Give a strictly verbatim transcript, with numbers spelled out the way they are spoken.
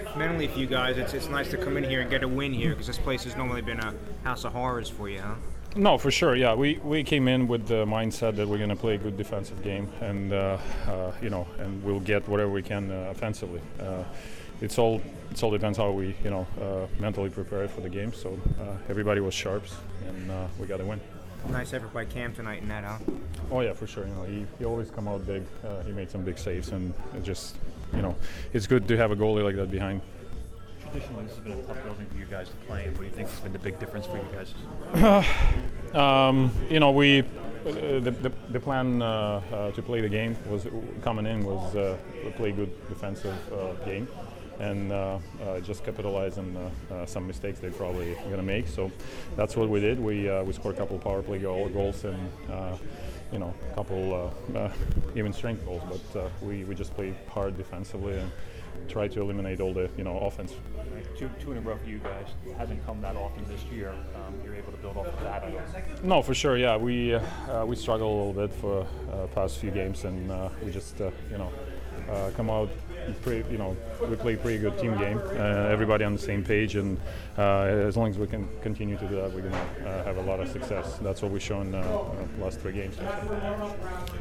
mentally for you guys? It's it's nice to come in here and get a win here because this place has normally been a house of horrors for you, huh? No, for sure. Yeah, we, we came in with the mindset that we're going to play a good defensive game, and uh, uh, you know, and we'll get whatever we can uh, offensively. Uh, it's all it's all depends how we you know uh, mentally prepare for the game. So uh, everybody was sharps, and uh, we got to win. Nice effort by Cam tonight in that, huh? Oh yeah, for sure. You know, he, he always come out big. Uh, he made some big saves, and it just you know, it's good to have a goalie like that behind. Traditionally, this has been a tough building for you guys to play in. What do you think has been the big difference for you guys? um, you know, we uh, the, the the plan uh, uh, to play the game was coming in was uh, to play good defensive uh, game, and uh, uh, just capitalize on uh, uh, some mistakes they're probably going to make. So that's what we did. We uh, we scored a couple of power play goal, goals and. Uh, you know, a couple uh, uh, even strength goals, but uh, we, we just played hard defensively and tried to eliminate all the, you know, offense. Two, two in a row for you guys. It hasn't come that often this year. Um, you're able to build off of that. No, for sure, yeah. We uh, uh, we struggled a little bit for uh, past few games, and uh, we just, uh, you know, uh, come out pretty, you know, we play pretty good team game. Uh, everybody on the same page, and uh, as long as we can continue to do that, we're going to uh, have a lot of success. That's what we've shown uh, uh, last three games.